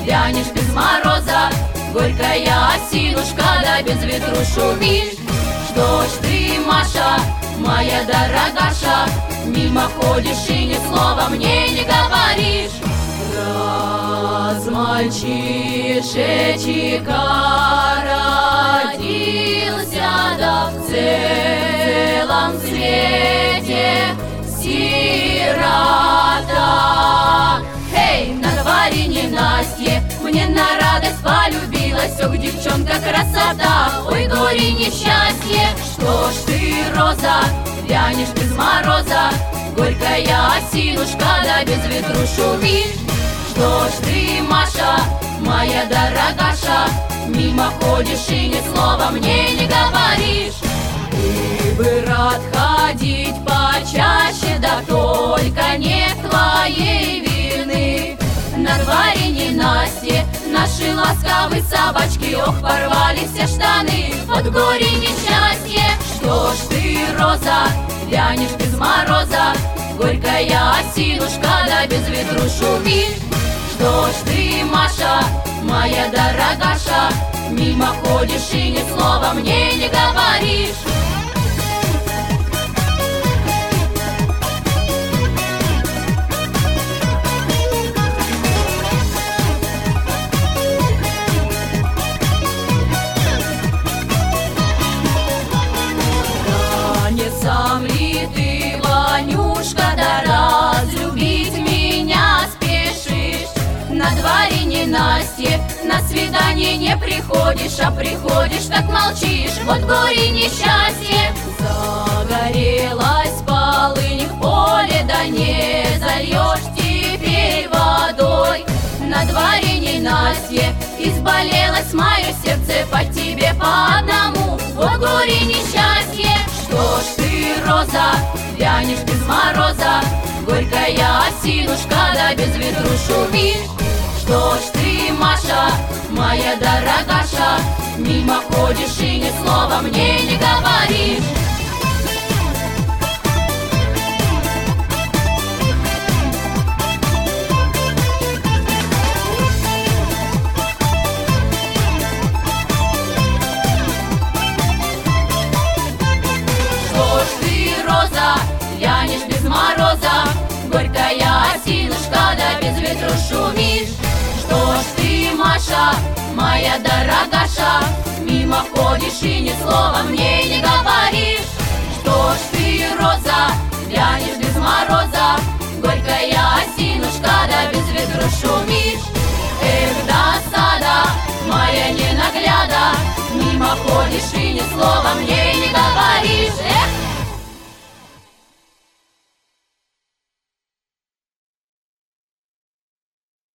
вянешь без мороза. Горькая осинушка, да без ветру шумишь. Что ж ты, Маша, моя дорогаша, мимо ходишь и ни слова мне не говоришь. Раз мальчишечка родился, да в целом свете сирота. Эй, на дворе ненастье, мне на радость полюбилась, ох, девчонка, красота, ой, горе, несчастье. Что ж ты, роза, вянешь без мороза. Горькая осинушка, да без ветру шумишь. Что ж ты, Маша, моя дорогаша, мимо ходишь и ни слова мне не говоришь. Ты бы рад ходить почаще, да только не твоей вины. На дворе ненастье, наши ласковые собачки, ох, порвали все штаны, от горя несчастье. Что ж ты, роза, вянешь без мороза. Горькая осинушка, да без ветру шумишь. Что ж ты, Маша, моя дорогаша, мимо ходишь и ни слова мне не говоришь. Да не сам ли ты, Ванюшка, да разлюбить меня спешишь? На дворе ненастье, на свидание не приходишь, а приходишь, так молчишь, вот горе несчастье. Загорелась полынь в поле, да не зальешь теперь водой. На дворе ненастье, изболелось мое сердце по тебе по одному, вот горе несчастье. Что ж ты, роза, вянешь без мороза. Горькая осинушка, да без ветру шумишь. Что ж ты, Маша, моя дорогаша, мимо ходишь и ни слова мне не говоришь. Что ж ты, роза, вянешь без мороза. Горькая осинушка, да без ветру шумишь. Что ж ты, Маша, моя дорогаша, мимо ходишь и ни слова мне не говоришь. Что ж ты, роза, вянешь без мороза. Горькая осинушка, да без ветру шумишь. Эх, досада, моя ненагляда, мимо ходишь и ни слова мне не говоришь.